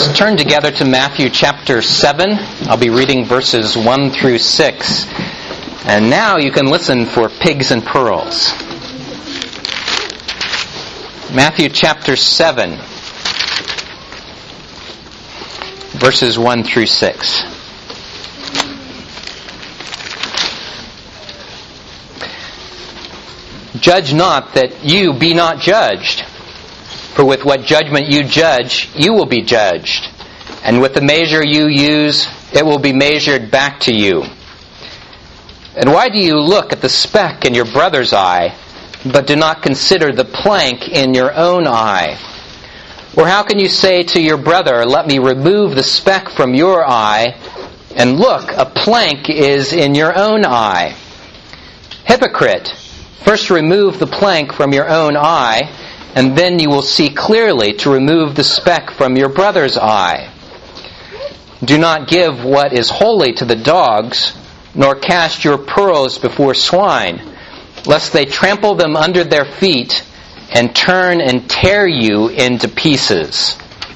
Let's turn together to Matthew chapter 7. I'll be reading verses 1 through 6. And now you can listen for pigs and pearls. Matthew chapter 7, verses 1 through 6. Judge not that you be not judged. For with what judgment you judge, you will be judged. And with the measure you use, it will be measured back to you. And why do you look at the speck in your brother's eye, but do not consider the plank in your own eye? Or how can you say to your brother, let me remove the speck from your eye, and look, a plank is in your own eye? Hypocrite, first remove the plank from your own eye, and then you will see clearly to remove the speck from your brother's eye. Do not give what is holy to the dogs, nor cast your pearls before swine, lest they trample them under their feet and turn and tear you into pieces.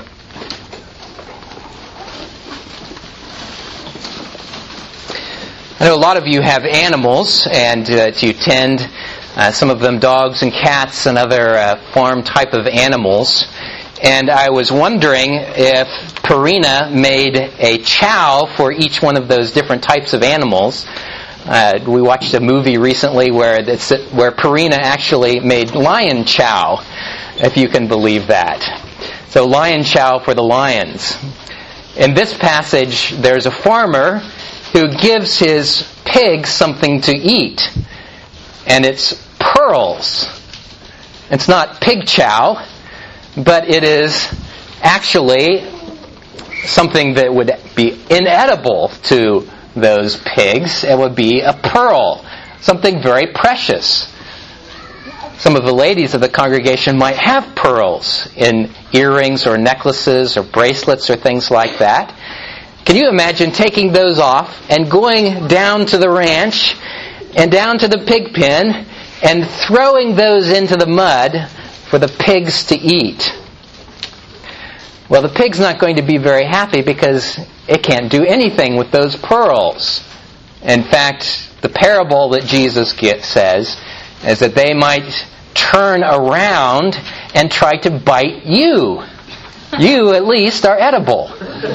I know a lot of you have animals, and you tend some of them dogs and cats and other farm type of animals. And I was wondering if Purina made a chow for each one of those different types of animals. We watched a movie recently where Purina actually made lion chow, if you can believe that. So lion chow for the lions. In this passage, there's a farmer who gives his pigs something to eat. And it's pearls. It's not pig chow, but it is actually something that would be inedible to those pigs. It would be a pearl, something very precious. Some of the ladies of the congregation might have pearls in earrings or necklaces or bracelets or things like that. Can you imagine taking those off and going down to the ranch and down to the pig pen and throwing those into the mud for the pigs to eat? Well, the pig's not going to be very happy because it can't do anything with those pearls. In fact, the parable that Jesus says is that they might turn around and try to bite you. You, at least, are edible.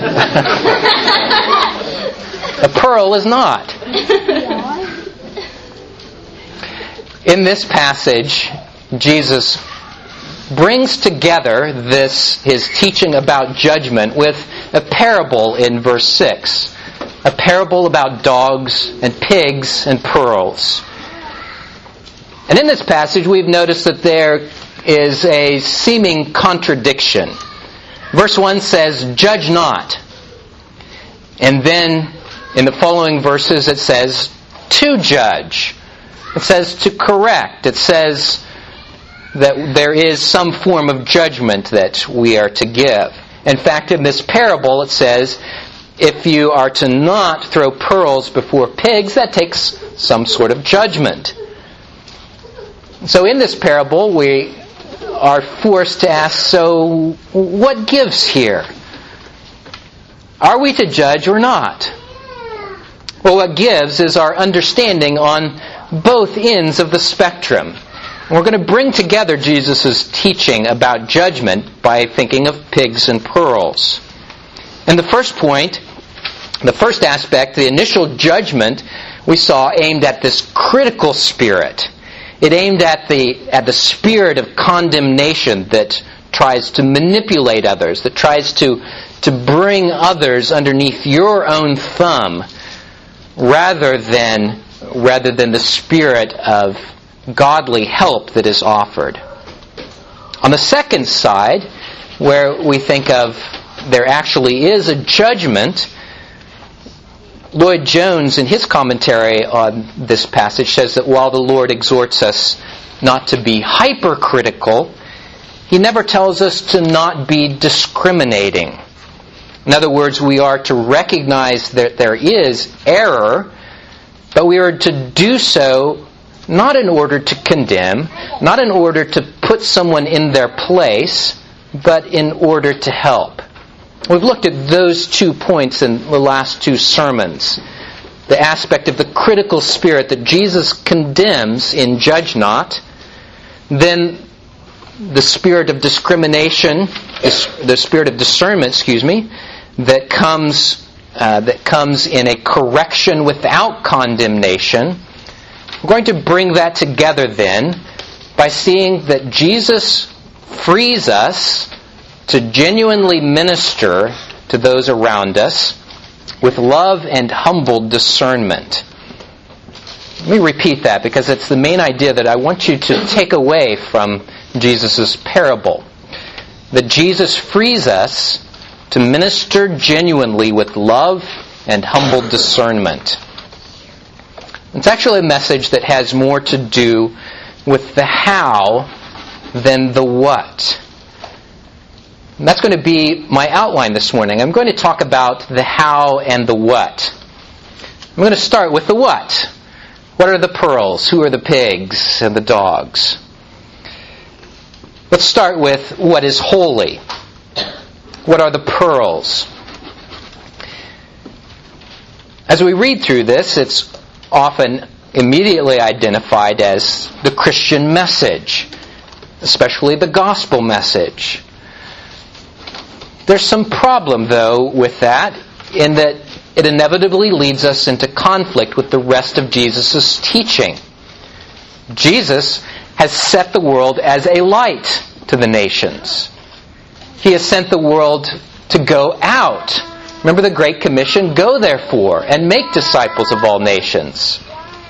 The pearl is not. In this passage, Jesus brings together his teaching about judgment with a parable in verse 6. A parable about dogs and pigs and pearls. And in this passage, we've noticed that there is a seeming contradiction. Verse 1 says, judge not. And then in the following verses it says, to judge. It says to correct. It says that there is some form of judgment that we are to give. In fact, in this parable it says, if you are to not throw pearls before pigs, that takes some sort of judgment. So in this parable we are forced to ask, so what gives here? Are we to judge or not? Well, what gives is our understanding on both ends of the spectrum. And we're going to bring together Jesus' teaching about judgment by thinking of pigs and pearls. And the first point, the first aspect, the initial judgment we saw aimed at this critical spirit. It aimed at the spirit of condemnation that tries to manipulate others, that tries to bring others underneath your own thumb, rather than the spirit of godly help that is offered. On the second side, where we think of there actually is a judgment, Lloyd Jones, in his commentary on this passage, says that while the Lord exhorts us not to be hypercritical, He never tells us to not be discriminating. In other words, we are to recognize that there is error, but we are to do so not in order to condemn, not in order to put someone in their place, but in order to help. We've looked at those 2 points in the last 2 sermons. The aspect of the critical spirit that Jesus condemns in Judge Not, then the spirit of discrimination, the spirit of discernment, that comes in a correction without condemnation. We're going to bring that together then by seeing that Jesus frees us to genuinely minister to those around us with love and humble discernment. Let me repeat that because it's the main idea that I want you to take away from Jesus' parable. That Jesus frees us to minister genuinely with love and humble discernment. It's actually a message that has more to do with the how than the what. And that's going to be my outline this morning. I'm going to talk about the how and the what. I'm going to start with the what. What are the pearls? Who are the pigs and the dogs? Let's start with what is holy. What are the pearls? As we read through this, it's often immediately identified as the Christian message, especially the gospel message. There's some problem, though, with that, in that it inevitably leads us into conflict with the rest of Jesus' teaching. Jesus has set the world as a light to the nations. He has sent the world to go out. Remember the Great Commission? Go therefore and make disciples of all nations.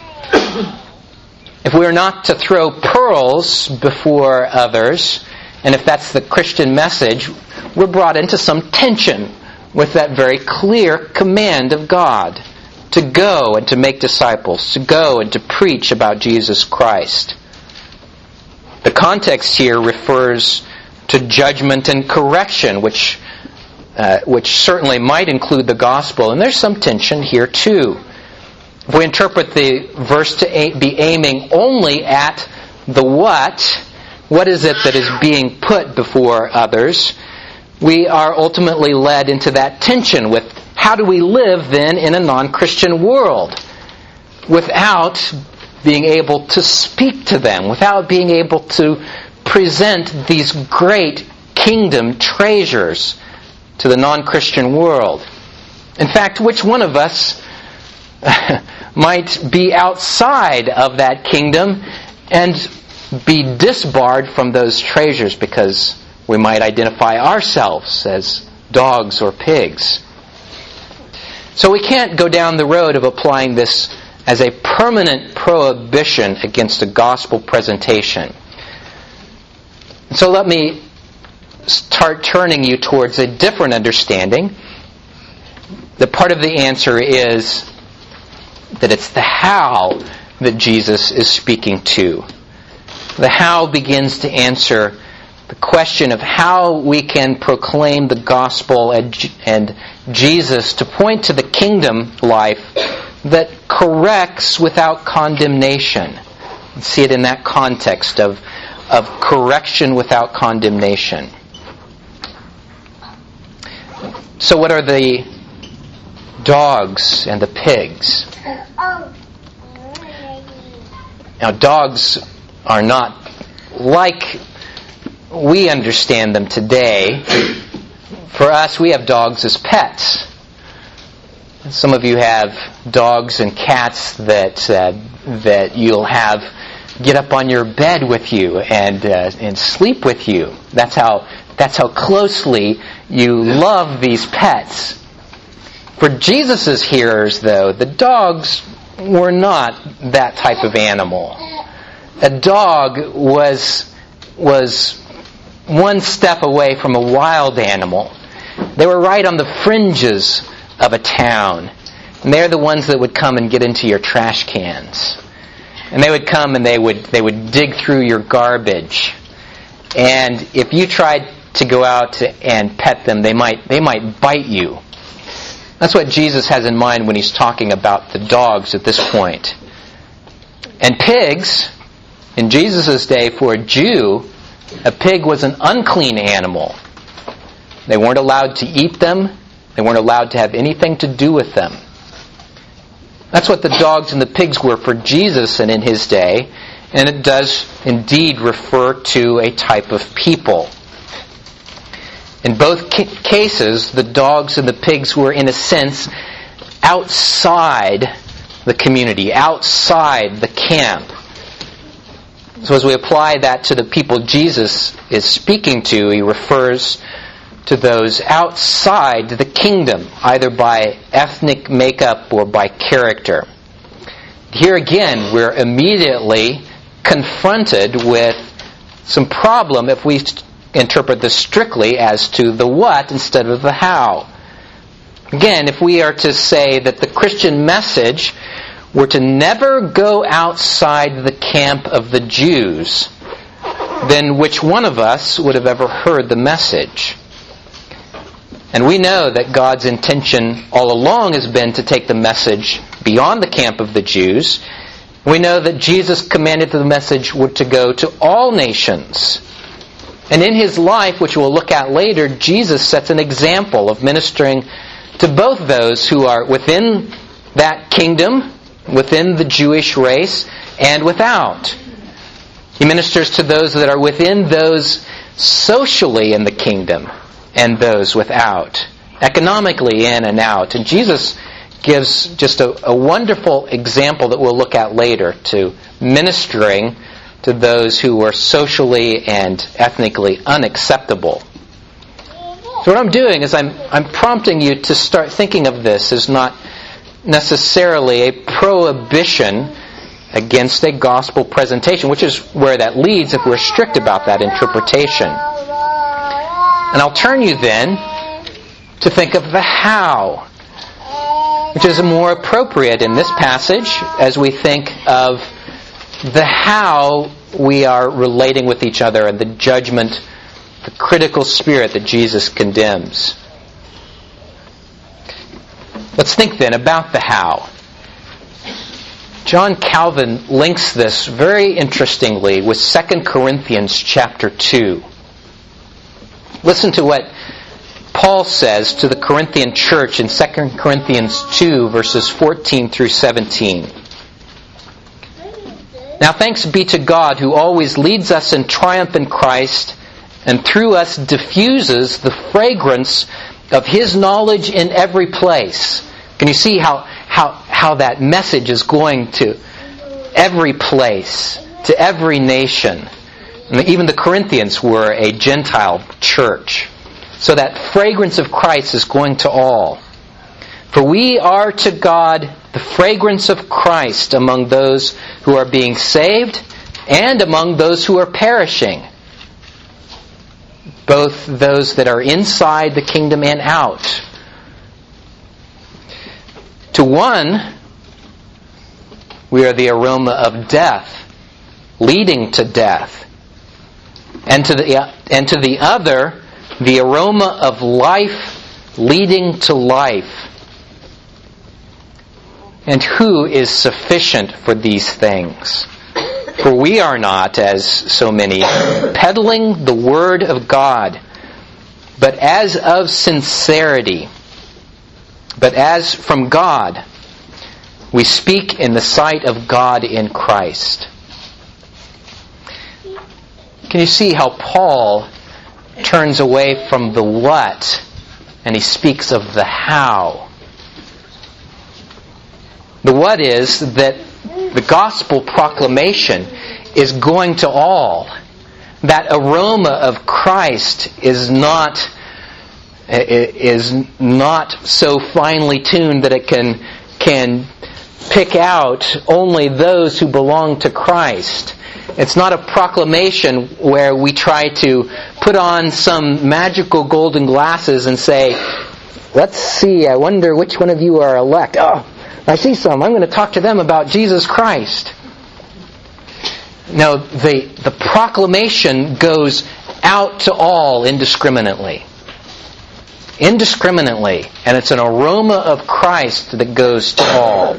If we are not to throw pearls before others, and if that's the Christian message, we're brought into some tension with that very clear command of God to go and to make disciples, to go and to preach about Jesus Christ. The context here refers to judgment and correction, which certainly might include the gospel, and there's some tension here too. If we interpret the verse to be aiming only at the what is it that is being put before others, we are ultimately led into that tension with how do we live then in a non-Christian world without being able to speak to them, without being able to present these great kingdom treasures to the non-Christian world. In fact, which one of us might be outside of that kingdom and be disbarred from those treasures because we might identify ourselves as dogs or pigs? So we can't go down the road of applying this as a permanent prohibition against a gospel presentation. So let me start turning you towards a different understanding. The part of the answer is that it's the how that Jesus is speaking to. The how begins to answer the question of how we can proclaim the gospel and Jesus to point to the kingdom life that corrects without condemnation. You see it in that context of correction without condemnation. So what are the dogs and the pigs? Now, dogs are not like we understand them today. For us, we have dogs as pets. Some of you have dogs and cats that you'll have get up on your bed with you and sleep with you. That's how closely you love these pets. For Jesus' hearers, though, the dogs were not that type of animal. A dog was one step away from a wild animal. They were right on the fringes of a town. And they're the ones that would come and get into your trash cans. And they would come and they would dig through your garbage. And if you tried to go out and pet them, they might bite you. That's what Jesus has in mind when he's talking about the dogs at this point. And pigs, in Jesus' day, for a Jew, a pig was an unclean animal. They weren't allowed to eat them. They weren't allowed to have anything to do with them. That's what the dogs and the pigs were for Jesus and in his day, and it does indeed refer to a type of people. In both cases, the dogs and the pigs were, in a sense, outside the community, outside the camp. So as we apply that to the people Jesus is speaking to, he refers to those outside the kingdom, either by ethnic makeup or by character. Here again, we're immediately confronted with some problem if we interpret this strictly as to the what instead of the how. Again, if we are to say that the Christian message were to never go outside the camp of the Jews, then which one of us would have ever heard the message? And we know that God's intention all along has been to take the message beyond the camp of the Jews. We know that Jesus commanded that the message were to go to all nations. And in his life, which we'll look at later, Jesus sets an example of ministering to both those who are within that kingdom, within the Jewish race, and without. He ministers to those that are within, those socially in the kingdom, and those without, economically in and out. And Jesus gives just a wonderful example that we'll look at later to ministering to those who are socially and ethnically unacceptable. So what I'm doing is I'm prompting you to start thinking of this as not necessarily a prohibition against a gospel presentation, which is where that leads if we're strict about that interpretation. And I'll turn you then to think of the how, which is more appropriate in this passage as we think of the how we are relating with each other and the judgment, the critical spirit that Jesus condemns. Let's think then about the how. John Calvin links this very interestingly with 2 Corinthians chapter 2. Listen to what Paul says to the Corinthian church in 2 Corinthians 2, verses 14 through 17. Now thanks be to God who always leads us in triumph in Christ and through us diffuses the fragrance of His knowledge in every place. Can you see how that message is going to every place, to every nation? And even the Corinthians were a Gentile church. So that fragrance of Christ is going to all. For we are to God the fragrance of Christ among those who are being saved and among those who are perishing, both those that are inside the kingdom and out. To one, we are the aroma of death, leading to death. And to the other, the aroma of life, leading to life. And who is sufficient for these things? For we are not, as so many, peddling the word of God, but as of sincerity, but as from God, we speak in the sight of God in Christ. Can you see how Paul turns away from the what and he speaks of the how? The what is that the gospel proclamation is going to all. That aroma of Christ is not so finely tuned that it can pick out only those who belong to Christ. It's not a proclamation where we try to put on some magical golden glasses and say, let's see, I wonder which one of you are elect. Oh, I see some. I'm going to talk to them about Jesus Christ. No, the proclamation goes out to all indiscriminately. Indiscriminately. And it's an aroma of Christ that goes to all.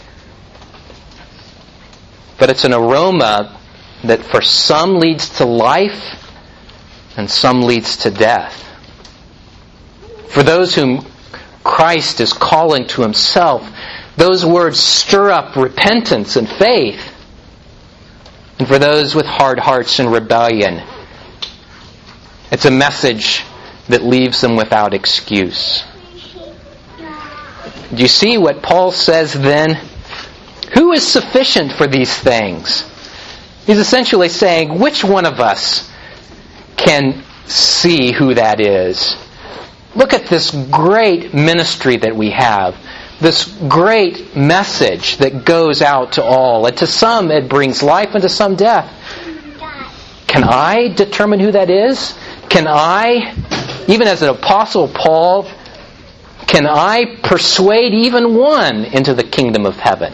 But it's an aroma that for some leads to life and some leads to death. For those whom Christ is calling to himself, those words stir up repentance and faith. And for those with hard hearts and rebellion, it's a message that leaves them without excuse. Do you see what Paul says then? Who is sufficient for these things? He's essentially saying, which one of us can see who that is? Look at this great ministry that we have. This great message that goes out to all. And to some it brings life and to some death. Can I determine who that is? Can I, even as an apostle Paul, can I persuade even one into the kingdom of heaven?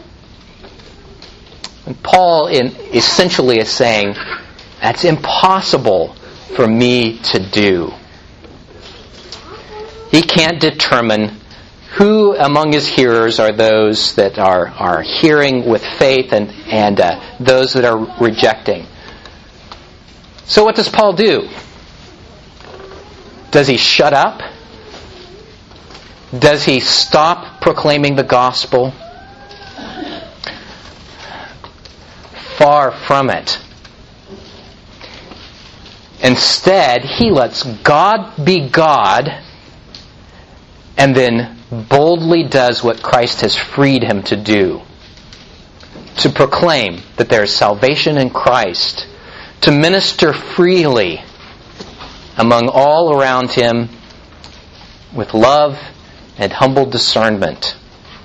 And Paul essentially is saying, that's impossible for me to do. He can't determine who among his hearers are those that are hearing with faith and those that are rejecting. So what does Paul do? Does he shut up? Does he stop proclaiming the gospel? Far from it. Instead, he lets God be God and then boldly does what Christ has freed him to do. To proclaim that there is salvation in Christ. To minister freely among all around him with love and humble discernment.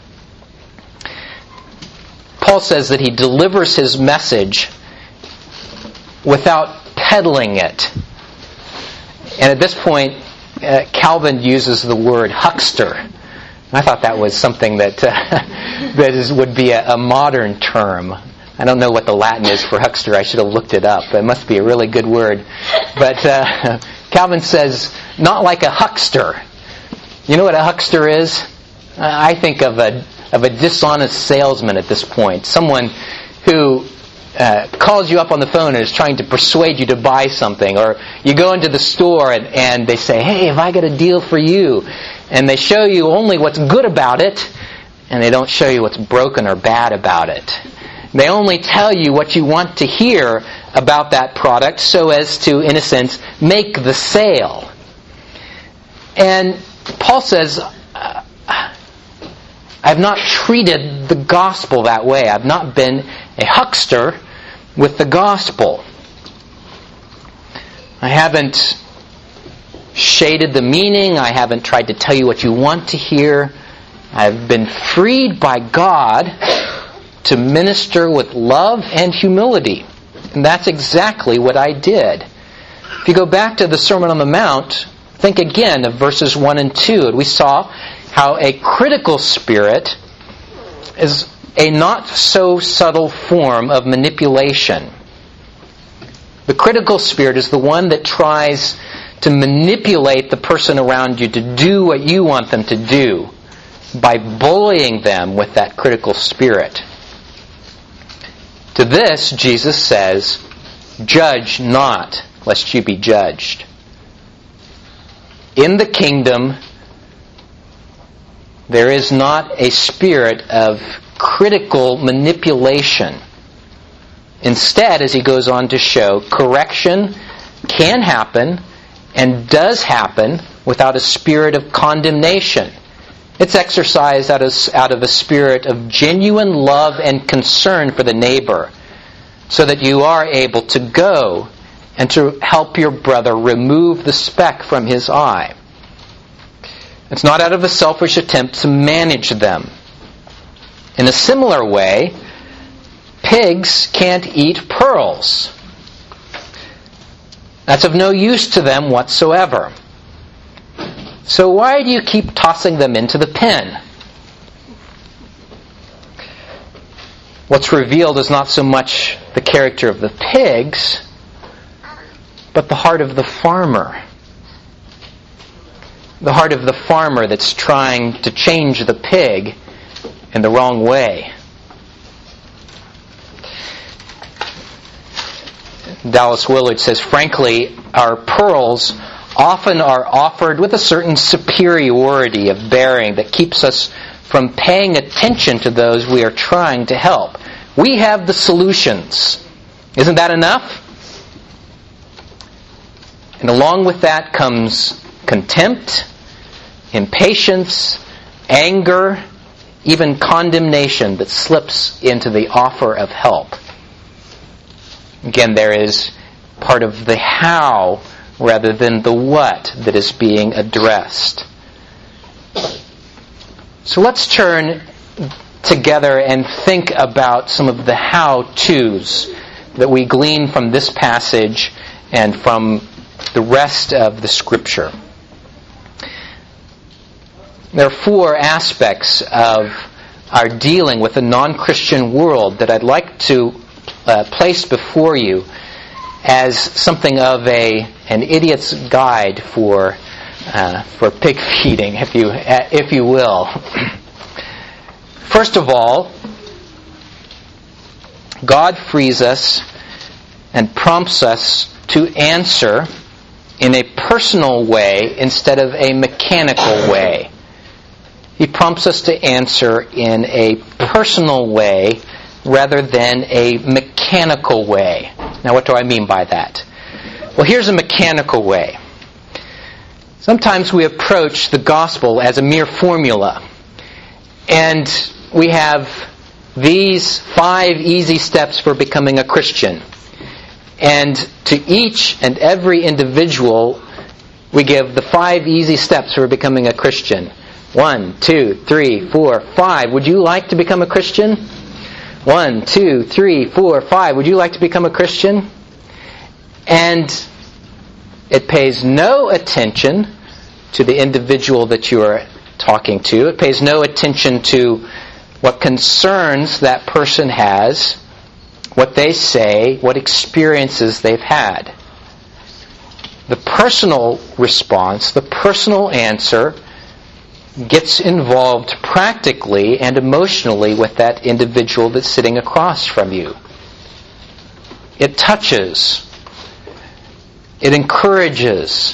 Paul says that he delivers his message without peddling it. And at this point, Calvin uses the word huckster. I thought that was something that would be a modern term. I don't know what the Latin is for huckster. I should have looked it up. It must be a really good word. But Calvin says, not like a huckster. You know what a huckster is? I think of a dishonest salesman at this point. Someone who calls you up on the phone and is trying to persuade you to buy something. Or you go into the store and they say, hey, have I got a deal for you? And they show you only what's good about it, and they don't show you what's broken or bad about it. They only tell you what you want to hear about that product so as to, in a sense, make the sale. And Paul says, I've not treated the gospel that way. I've not been a huckster with the gospel. I haven't shaded the meaning. I haven't tried to tell you what you want to hear. I've been freed by God to minister with love and humility. And that's exactly what I did. If you go back to the Sermon on the Mount, think again of verses 1 and 2. And we saw how a critical spirit is a not so subtle form of manipulation. The critical spirit is the one that tries to manipulate the person around you to do what you want them to do by bullying them with that critical spirit. To this, Jesus says, judge not, lest you be judged. In the kingdom, there is not a spirit of critical manipulation. Instead, as he goes on to show, correction can happen and does happen without a spirit of condemnation. It's exercised out of a spirit of genuine love and concern for the neighbor, so that you are able to go and to help your brother remove the speck from his eye. It's not out of a selfish attempt to manage them. In a similar way, pigs can't eat pearls. That's of no use to them whatsoever. So why do you keep tossing them into the pen? What's revealed is not so much the character of the pigs, but the heart of the farmer. The heart of the farmer that's trying to change the pig in the wrong way. Dallas Willard says, frankly, our pearls often are offered with a certain superiority of bearing that keeps us from paying attention to those we are trying to help. We have the solutions. Isn't that enough? And along with that comes contempt, impatience, anger, even condemnation that slips into the offer of help. Again, there is part of the how rather than the what that is being addressed. So let's turn together and think about some of the how-tos that we glean from this passage and from the rest of the Scripture. There are 4 aspects of our dealing with a non-Christian world that I'd like to place before you as something of an idiot's guide for pig feeding, if you will. First of all, God frees us and prompts us to answer in a personal way instead of a mechanical way. He prompts us to answer in a personal way rather than a mechanical way. Now, what do I mean by that? Well, here's a mechanical way. Sometimes we approach the gospel as a mere formula, and we have these 5 easy steps for becoming a Christian. And to each and every individual, we give the 5 easy steps for becoming a Christian. 1, 2, 3, 4, 5. Would you like to become a Christian? 1, 2, 3, 4, 5. Would you like to become a Christian? And it pays no attention to the individual that you are talking to. It pays no attention to what concerns that person has, what they say, what experiences they've had. The personal response, the personal answer, gets involved practically and emotionally with that individual that's sitting across from you. It touches. It encourages.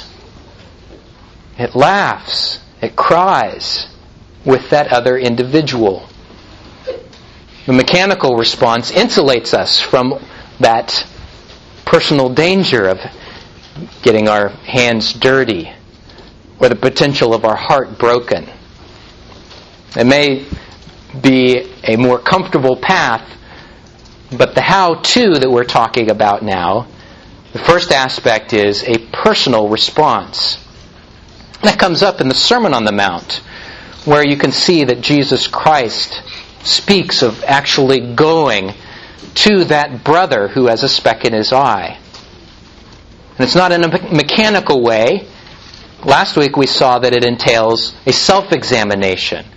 It laughs. It cries with that other individual. The mechanical response insulates us from that personal danger of getting our hands dirty or the potential of our heart broken. It may be a more comfortable path, but the how-to that we're talking about now, the first aspect is a personal response. That comes up in the Sermon on the Mount, where you can see that Jesus Christ speaks of actually going to that brother who has a speck in his eye. And it's not in a mechanical way. Last week we saw that it entails a self-examination,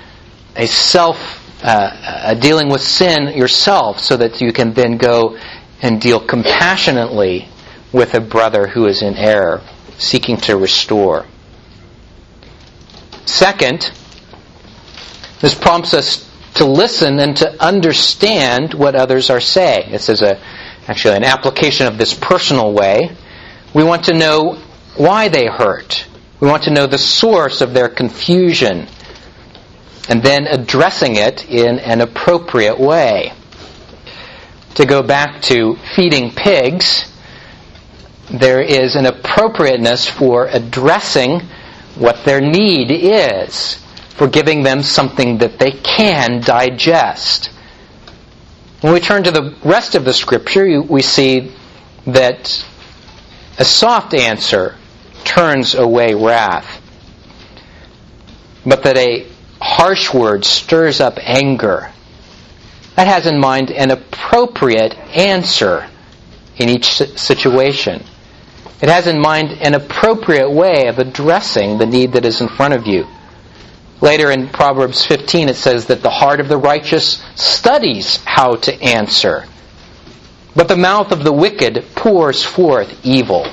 a dealing with sin yourself so that you can then go and deal compassionately with a brother who is in error, seeking to restore. Second, this prompts us to listen and to understand what others are saying. This is actually an application of this personal way. We want to know why they hurt. We want to know the source of their confusion, and then addressing it in an appropriate way. To go back to feeding pigs, there is an appropriateness for addressing what their need is, for giving them something that they can digest. When we turn to the rest of the Scripture, we see that a soft answer turns away wrath, but that a harsh word stirs up anger. That has in mind an appropriate answer in each situation. It has in mind an appropriate way of addressing the need that is in front of you. Later in Proverbs 15 it says that the heart of the righteous studies how to answer, but the mouth of the wicked pours forth evil.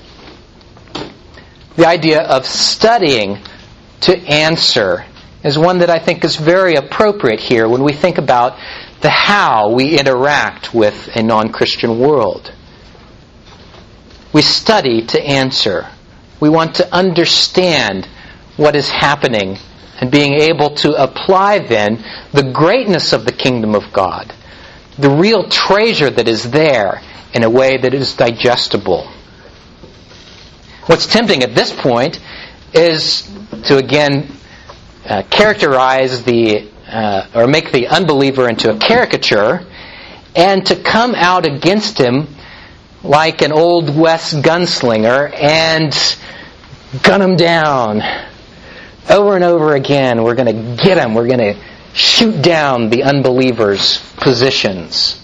The idea of studying to answer is one that I think is very appropriate here when we think about the how we interact with a non-Christian world. We study to answer. We want to understand what is happening and being able to apply then the greatness of the kingdom of God, the real treasure that is there, in a way that is digestible. What's tempting at this point is to again characterize or make the unbeliever into a caricature, and to come out against him like an Old West gunslinger and gun him down. Over and over again, we're going to get him. We're going to shoot down the unbelievers' positions.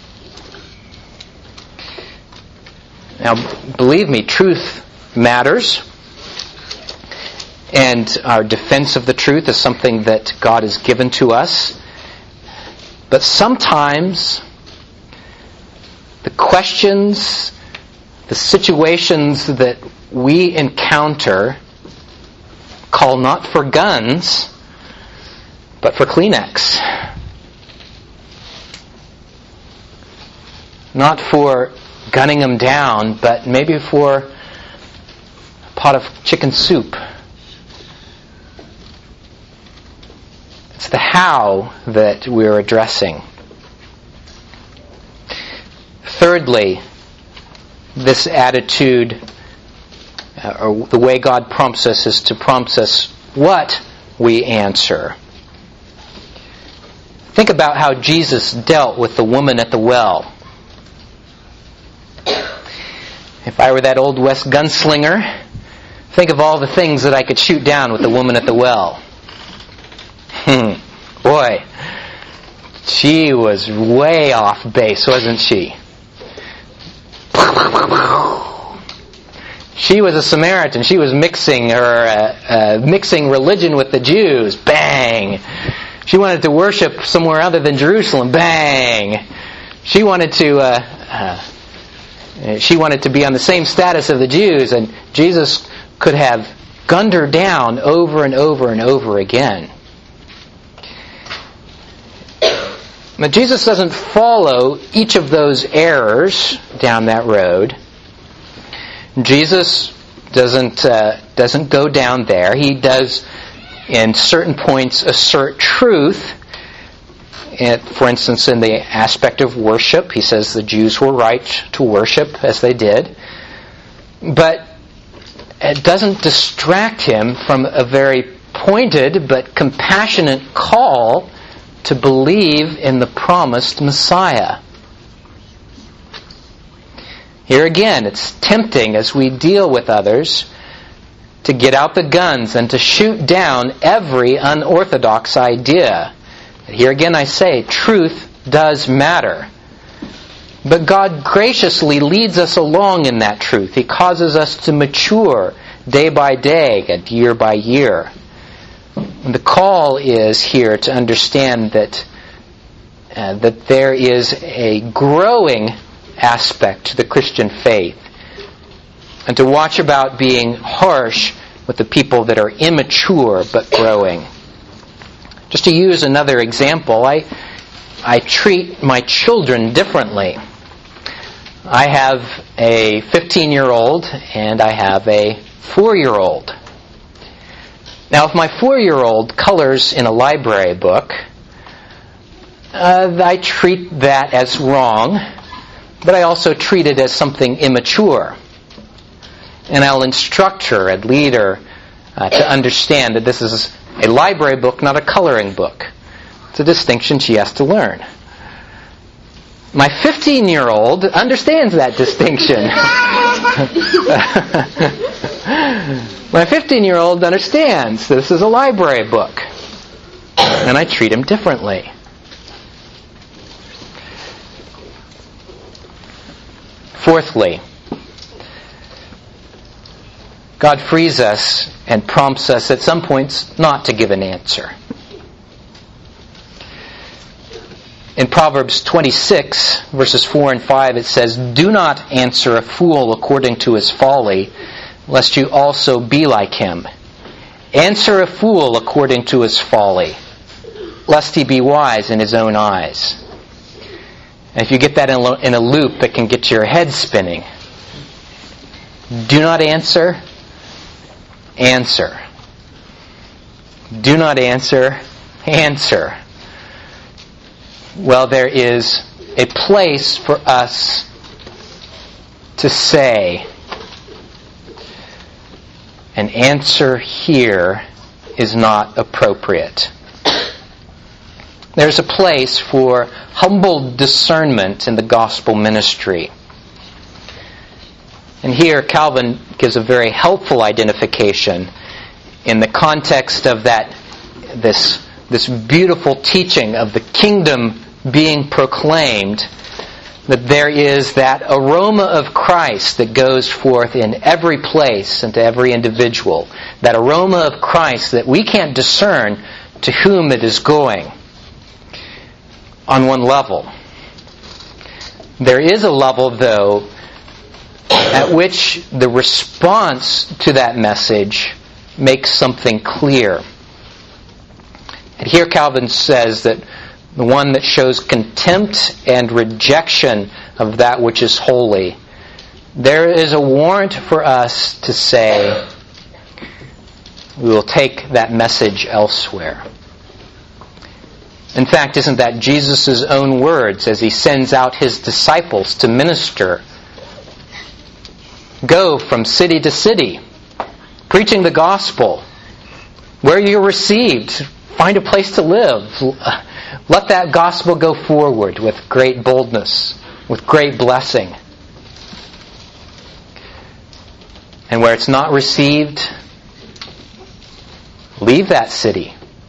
Now, believe me, truth matters. And our defense of the truth is something that God has given to us. But sometimes the questions, the situations that we encounter call not for guns, but for Kleenex. Not for gunning them down, but maybe for a pot of chicken soup. It's the how that we're addressing. Thirdly, this attitude, or the way God prompts us, is to prompt us what we answer. Think about how Jesus dealt with the woman at the well. If I were that Old West gunslinger, think of all the things that I could shoot down with the woman at the well. Boy, she was way off base, wasn't she? She was a Samaritan. She was mixing religion with the Jews. Bang! She wanted to worship somewhere other than Jerusalem. Bang! She wanted to be on the same status of the Jews, and Jesus could have gunned her down over and over and over again. But Jesus doesn't follow each of those errors down that road. Jesus doesn't go down there. He does, in certain points, assert truth. For instance, in the aspect of worship, he says the Jews were right to worship as they did. But it doesn't distract him from a very pointed but compassionate call to believe in the promised Messiah. Here again, it's tempting as we deal with others to get out the guns and to shoot down every unorthodox idea. Here again I say, truth does matter. But God graciously leads us along in that truth. He causes us to mature day by day and year by year. And the call is here to understand that there is a growing aspect to the Christian faith, and to watch about being harsh with the people that are immature but growing. Just to use another example, I treat my children differently. I have a 15-year-old and I have a 4-year-old. Now, if my 4-year-old colors in a library book, I treat that as wrong, but I also treat it as something immature. And I'll instruct her and lead her to understand that this is a library book, not a coloring book. It's a distinction she has to learn. My 15-year-old understands that distinction. My 15-year-old understands this is a library book. And I treat him differently. Fourthly, God frees us and prompts us at some points not to give an answer. In Proverbs 26, verses 4 and 5, it says, "Do not answer a fool according to his folly, lest you also be like him. Answer a fool according to his folly, lest he be wise in his own eyes." And if you get that in a loop, it can get your head spinning. Do not answer. answer. Do not answer, answer. Well, there is a place for us to say, an answer here is not appropriate. There's a place for humble discernment in the gospel ministry. And here Calvin gives a very helpful identification in the context of this beautiful teaching of the kingdom being proclaimed, that there is that aroma of Christ that goes forth in every place and to every individual. That aroma of Christ that we can't discern to whom it is going on one level. There is a level, though, at which the response to that message makes something clear. And here Calvin says that the one that shows contempt and rejection of that which is holy, there is a warrant for us to say, we will take that message elsewhere. In fact, isn't that Jesus' own words as he sends out his disciples to minister? Go from city to city, preaching the gospel. Where you're received, find a place to live. Let that gospel go forward with great boldness, with great blessing. And where it's not received, leave that city.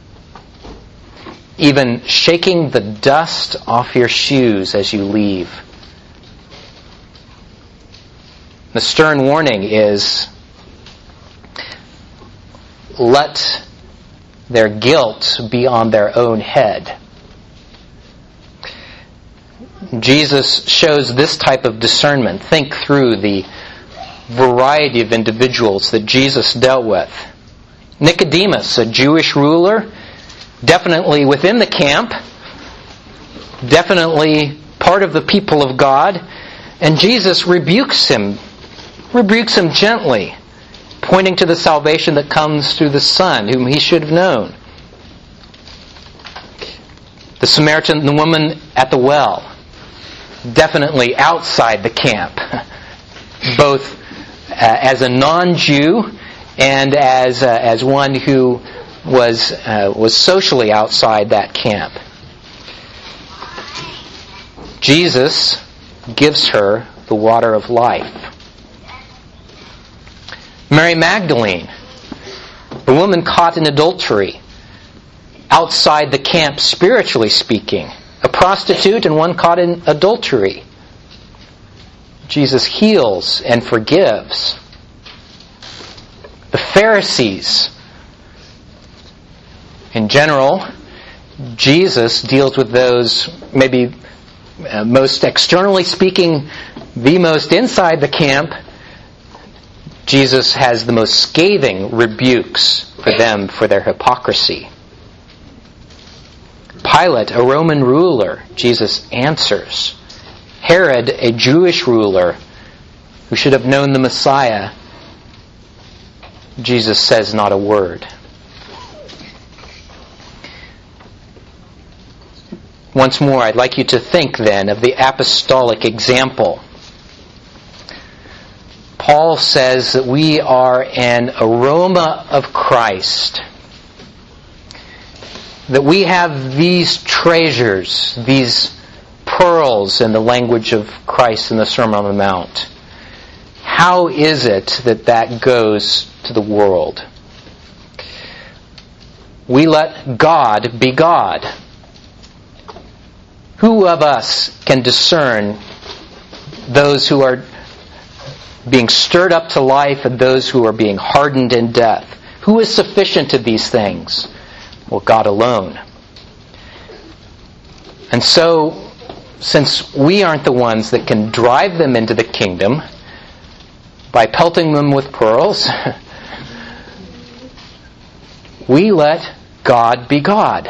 Even shaking the dust off your shoes as you leave. The stern warning is, let their guilt be on their own head. Jesus shows this type of discernment. Think through the variety of individuals that Jesus dealt with. Nicodemus, a Jewish ruler, definitely within the camp, definitely part of the people of God, and Jesus rebukes him gently, pointing to the salvation that comes through the Son, whom he should have known. The Samaritan woman at the well, definitely outside the camp, both as a non-Jew and as one who was socially outside that camp. Jesus gives her the water of life. Mary Magdalene, the woman caught in adultery, outside the camp spiritually speaking, a prostitute and one caught in adultery. Jesus heals and forgives. The Pharisees, in general, Jesus deals with those maybe most externally speaking, the most inside the camp. Jesus has the most scathing rebukes for them for their hypocrisy. Pilate, a Roman ruler, Jesus answers. Herod, a Jewish ruler who should have known the Messiah, Jesus says not a word. Once more, I'd like you to think then of the apostolic example. Paul says that we are an aroma of Christ. That we have these treasures, these pearls in the language of Christ in the Sermon on the Mount. How is it that goes to the world? We let God be God. Who of us can discern those who are being stirred up to life and those who are being hardened in death? Who is sufficient to these things? Well, God alone. And so, since we aren't the ones that can drive them into the kingdom by pelting them with pearls, we let God be God.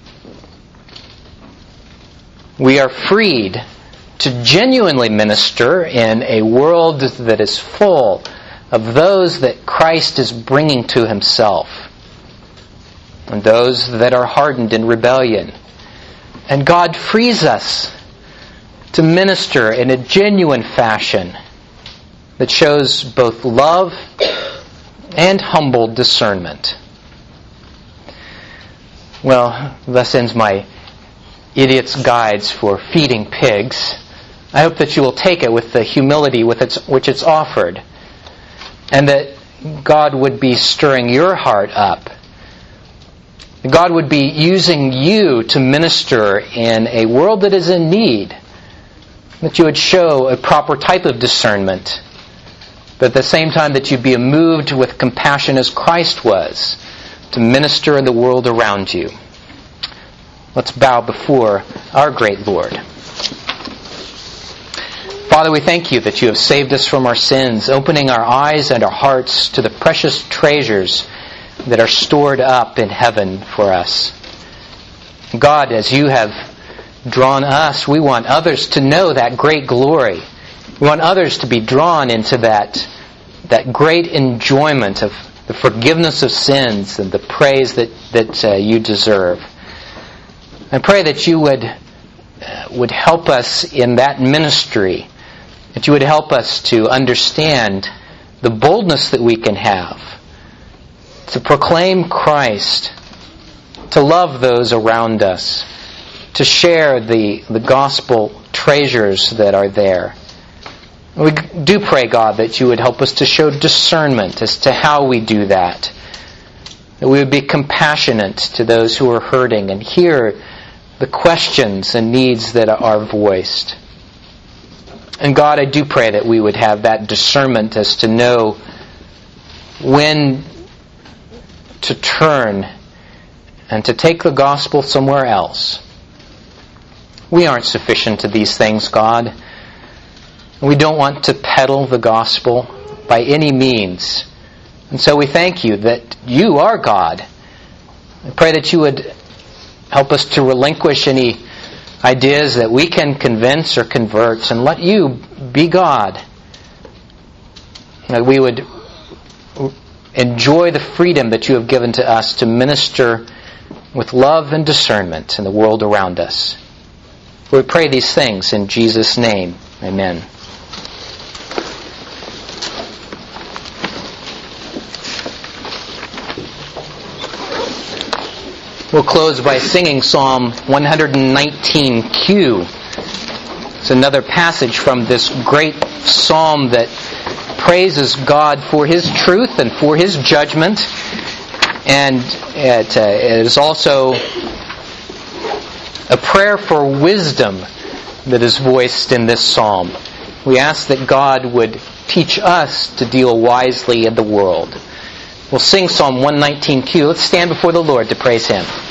We are freed to genuinely minister in a world that is full of those that Christ is bringing to himself, and those that are hardened in rebellion. And God frees us to minister in a genuine fashion that shows both love and humble discernment. Well, thus ends my idiot's guides for feeding pigs. I hope that you will take it with the humility with which it's offered, and that God would be stirring your heart up. God would be using you to minister in a world that is in need, that you would show a proper type of discernment, but at the same time that you'd be moved with compassion as Christ was to minister in the world around you. Let's bow before our great Lord. Father, we thank you that you have saved us from our sins, opening our eyes and our hearts to the precious treasures that are stored up in heaven for us. God, as you have drawn us, we want others to know that great glory. We want others to be drawn into that great enjoyment of the forgiveness of sins and the praise that you deserve. I pray that you would help us in that ministry, that you would help us to understand the boldness that we can have to proclaim Christ, to love those around us, to share the gospel treasures that are there. We do pray, God, that you would help us to show discernment as to how we do that. That we would be compassionate to those who are hurting and hear the questions and needs that are voiced. And God, I do pray that we would have that discernment as to know when to turn and to take the gospel somewhere else. We aren't sufficient to these things, God. We don't want to peddle the gospel by any means. And so we thank you that you are God. I pray that you would help us to relinquish any ideas that we can convince or convert, and let you be God. That we would enjoy the freedom that you have given to us to minister with love and discernment in the world around us. We pray these things in Jesus' name. Amen. We'll close by singing Psalm 119Q. It's another passage from this great psalm that praises God for His truth and for His judgment. And it is also a prayer for wisdom that is voiced in this psalm. We ask that God would teach us to deal wisely in the world. We'll sing Psalm 119Q. Let's stand before the Lord to praise Him.